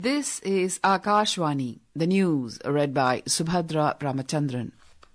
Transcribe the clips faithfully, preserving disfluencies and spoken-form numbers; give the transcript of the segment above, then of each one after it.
This is Akashvani, the news read by Subhadra Ramachandran.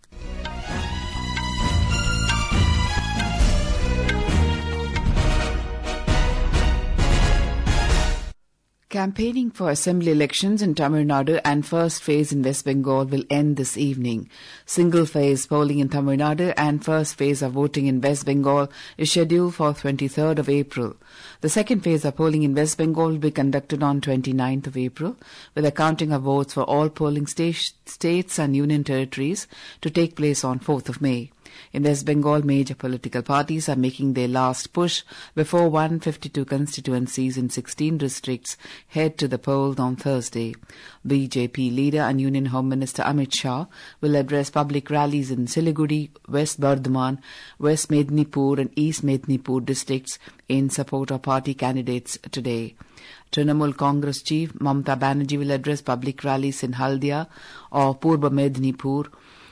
Campaigning for assembly elections in Tamil Nadu and first phase in West Bengal will end this evening. Single phase polling in Tamil Nadu and first phase of voting in West Bengal is scheduled for twenty-third of April. The second phase of polling in West Bengal will be conducted on twenty-ninth of April, with a counting of votes for all polling sta- states and union territories to take place on fourth of May. In West Bengal, major political parties are making their last push before one hundred fifty-two constituencies in sixteen districts head to the polls on Thursday. B J P leader and Union Home Minister Amit Shah will address public rallies in Siliguri, West Bardhaman, West Mednipur and East Mednipur districts in support of party candidates today. Trinamool Congress chief Mamata Banerjee will address public rallies in Haldia or Purba Mednipur,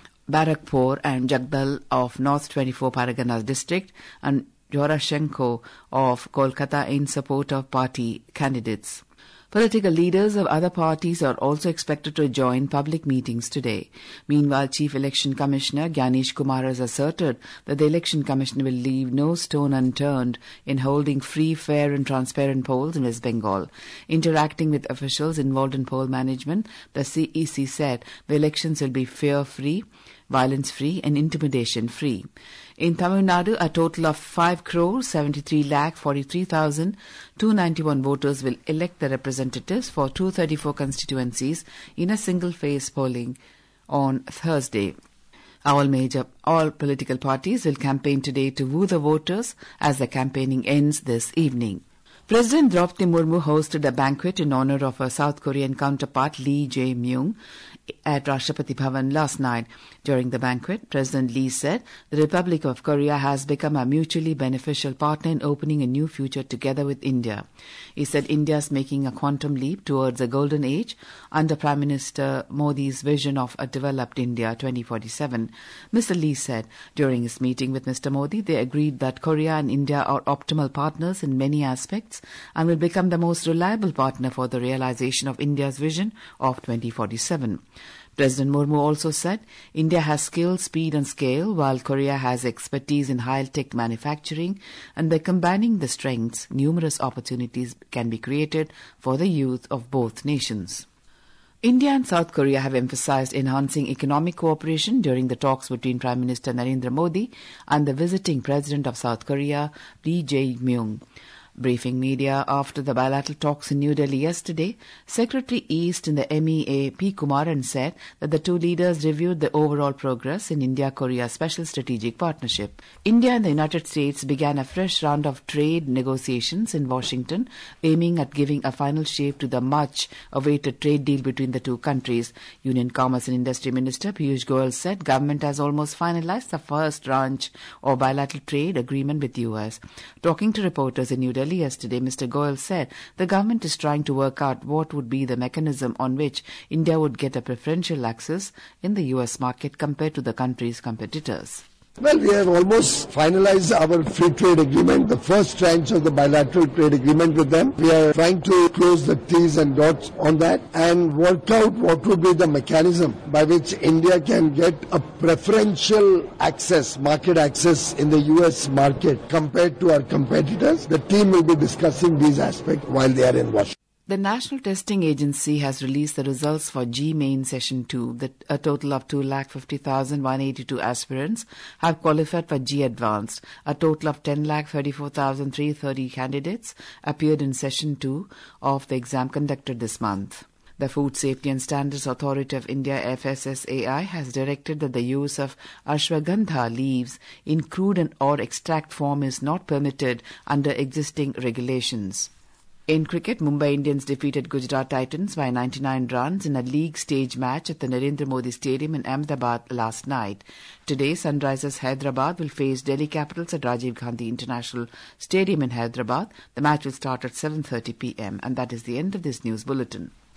Barakpur and Jagdal of North twenty-four Paraganas district and Jorashenko of Kolkata in support of party candidates. Political leaders of other parties are also expected to join public meetings today. Meanwhile, Chief Election Commissioner Gyanesh Kumar has asserted that the Election Commission will leave no stone unturned in holding free, fair and transparent polls in West Bengal. Interacting with officials involved in poll management, the C E C said the elections will be fear-free, violence-free and intimidation-free. In Tamil Nadu, a total of five crore seventy-three lakh forty-three thousand two hundred ninety-one voters will elect the representatives for two hundred thirty-four constituencies in a single-phase polling on Thursday. All major, all political parties will campaign today to woo the voters as the campaigning ends this evening. President Draupadi Murmu hosted a banquet in honor of her South Korean counterpart Lee Jae-myung at Rashtrapati Bhavan last night. During the banquet, President Lee said the Republic of Korea has become a mutually beneficial partner in opening a new future together with India. He said India is making a quantum leap towards a golden age under Prime Minister Modi's vision of a developed India twenty forty-seven. Mister Lee said during his meeting with Mister Modi, they agreed that Korea and India are optimal partners in many aspects and will become the most reliable partner for the realization of India's vision of twenty forty-seven. President Murmu also said India has skill, speed and scale, while Korea has expertise in high-tech manufacturing, and by combining the strengths, numerous opportunities can be created for the youth of both nations. India and South Korea have emphasized enhancing economic cooperation during the talks between Prime Minister Narendra Modi and the visiting President of South Korea, Lee Jae-myung. Briefing media after the bilateral talks in New Delhi yesterday, Secretary East in the M E A P. Kumaran said that the two leaders reviewed the overall progress in India-Korea Special Strategic Partnership. India and the United States began a fresh round of trade negotiations in Washington, aiming at giving a final shape to the much-awaited trade deal between the two countries. Union Commerce and Industry Minister Piyush Goyal said government has almost finalized the first tranche of bilateral trade agreement with U S. Talking to reporters in New Delhi yesterday, Mister Goyal said the government is trying to work out what would be the mechanism on which India would get a preferential access in the U S market compared to the country's competitors. Well, we have almost finalized our free trade agreement, the first tranche of the bilateral trade agreement with them. We are trying to close the T's and dots on that and work out what would be the mechanism by which India can get a preferential access, market access in the U S market compared to our competitors. The team will be discussing these aspects while they are in Washington. The National Testing Agency has released the results for G Main Session two. That a total of two lakh fifty thousand one hundred eighty-two aspirants have qualified for G Advanced. A total of ten lakh thirty-four thousand three hundred thirty candidates appeared in Session two of the exam conducted this month. The Food Safety and Standards Authority of India, F S S A I, has directed that the use of ashwagandha leaves in crude and or extract form is not permitted under existing regulations. In cricket, Mumbai Indians defeated Gujarat Titans by ninety-nine runs in a league stage match at the Narendra Modi Stadium in Ahmedabad last night. Today, Sunrisers Hyderabad will face Delhi Capitals at Rajiv Gandhi International Stadium in Hyderabad. The match will start at seven thirty p.m. And that is the end of this news bulletin.